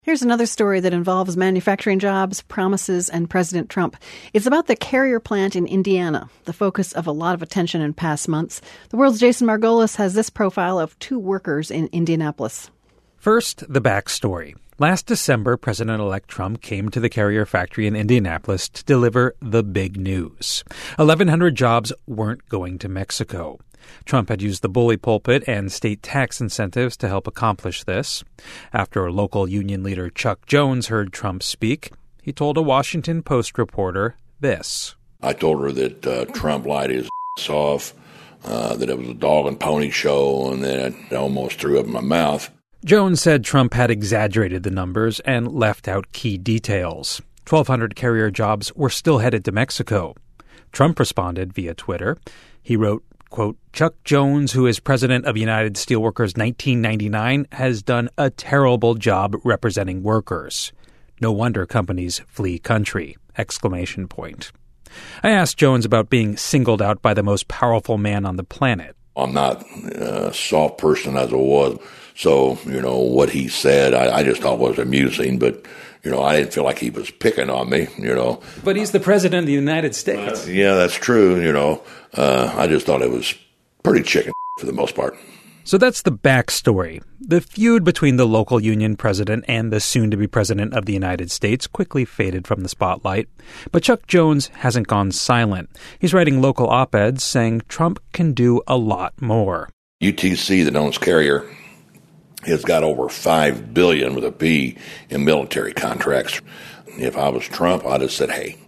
Here's another story that involves manufacturing jobs, promises, and President Trump. It's about the Carrier plant in Indiana, the focus of a lot of attention in past months. The World's Jason Margolis has this profile of two workers in Indianapolis. First, the backstory. Last December, President-elect Trump came to the Carrier factory in Indianapolis to deliver the big news. 1,100 jobs weren't going to Mexico. Trump had used the bully pulpit and state tax incentives to help accomplish this. After local union leader Chuck Jones heard Trump speak, he told a Washington Post reporter this. I told her that Trump lied his off, that it was a dog and pony show, and that I almost threw up in my mouth. Jones said Trump had exaggerated the numbers and left out key details. 1,200 Carrier jobs were still headed to Mexico. Trump responded via Twitter. He wrote, quote, Chuck Jones, who is president of United Steelworkers 1999, has done a terrible job representing workers. No wonder companies flee country, exclamation point. I asked Jones about being singled out by the most powerful man on the planet. I'm not a soft person as I was, so, what he said, I just thought was amusing, but, I didn't feel like he was picking on me, But he's the president of the United States. Yeah, that's true, I just thought it was pretty chicken for the most part. So that's the backstory. The feud between the local union president and the soon-to-be president of the United States quickly faded from the spotlight. But Chuck Jones hasn't gone silent. He's writing local op-eds saying Trump can do a lot more. UTC, that owns Carrier, has got over $5 billion with a B in military contracts. If I was Trump, I'd have said, hey,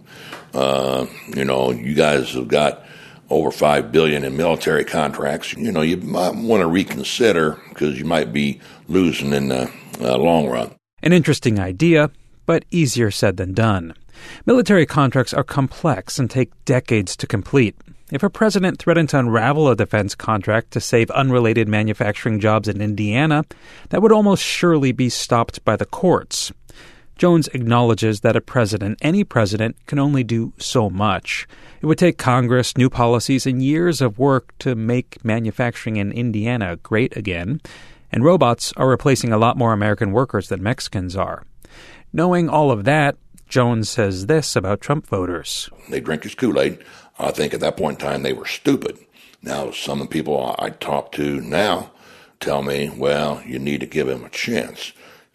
you guys have got over $5 billion in military contracts. You might want to reconsider because you might be losing in the long run. An interesting idea, but easier said than done. Military contracts are complex and take decades to complete. If a president threatened to unravel a defense contract to save unrelated manufacturing jobs in Indiana, that would almost surely be stopped by the courts. Jones acknowledges that any president, can only do so much. It would take Congress, new policies, and years of work to make manufacturing in Indiana great again. And robots are replacing a lot more American workers than Mexicans are. Knowing all of that, Jones says this about Trump voters. They drink his Kool-Aid. I think at that point in time they were stupid. Now, some of the people I talk to now tell me, well, you need to give him a chance.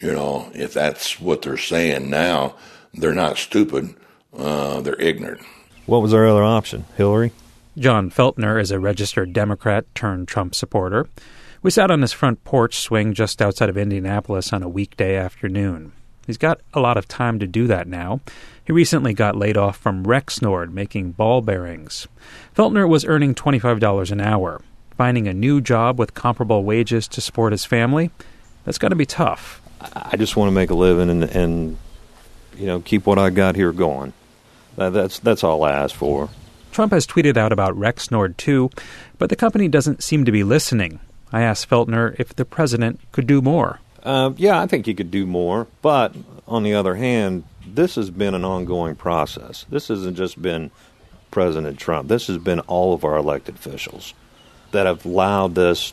If that's what they're saying now, they're not stupid, they're ignorant. What was our other option? Hillary? John Feltner is a registered Democrat turned Trump supporter. We sat on his front porch swing just outside of Indianapolis on a weekday afternoon. He's got a lot of time to do that now. He recently got laid off from Rexnord making ball bearings. Feltner was earning $25 an hour. Finding a new job with comparable wages to support his family, that's going to be tough. I just want to make a living and keep what I got here going. That's all I ask for. Trump has tweeted out about Rexnord too, but the company doesn't seem to be listening. I asked Feltner if the president could do more. Yeah, I think he could do more. But on the other hand, this has been an ongoing process. This hasn't just been President Trump. This has been all of our elected officials that have allowed this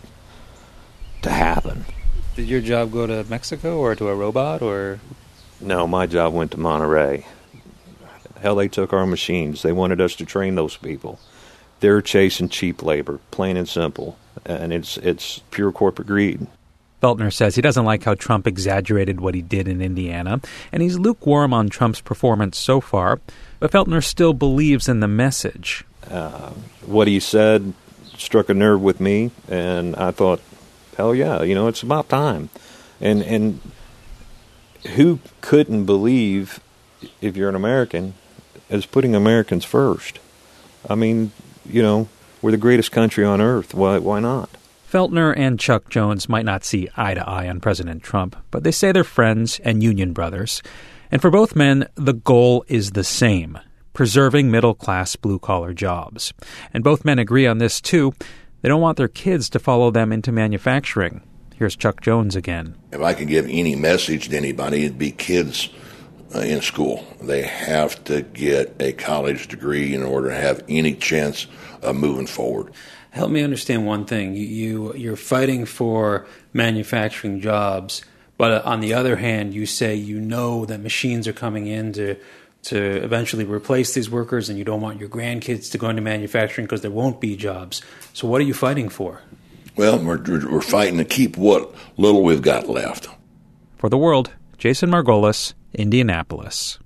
to happen. Did your job go to Mexico or to a robot or? No, my job went to Monterey. Hell, they took our machines. They wanted us to train those people. They're chasing cheap labor, plain and simple. And it's pure corporate greed. Feltner says he doesn't like how Trump exaggerated what he did in Indiana, and he's lukewarm on Trump's performance so far, but Feltner still believes in the message. What he said struck a nerve with me, and I thought, hell yeah, it's about time. And who couldn't believe, if you're an American, as putting Americans first? I mean, we're the greatest country on earth. Why not? Feltner and Chuck Jones might not see eye to eye on President Trump, but they say they're friends and union brothers. And for both men, the goal is the same, preserving middle-class blue-collar jobs. And both men agree on this, too. They don't want their kids to follow them into manufacturing. Here's Chuck Jones again. If I could give any message to anybody, it'd be kids in school. They have to get a college degree in order to have any chance of moving forward. Help me understand one thing. You're fighting for manufacturing jobs, But on the other hand, you say that machines are coming in to eventually replace these workers, and you don't want your grandkids to go into manufacturing because there won't be jobs. So what are you fighting for? Well, we're fighting to keep what little we've got left. For The World, Jason Margolis, Indianapolis.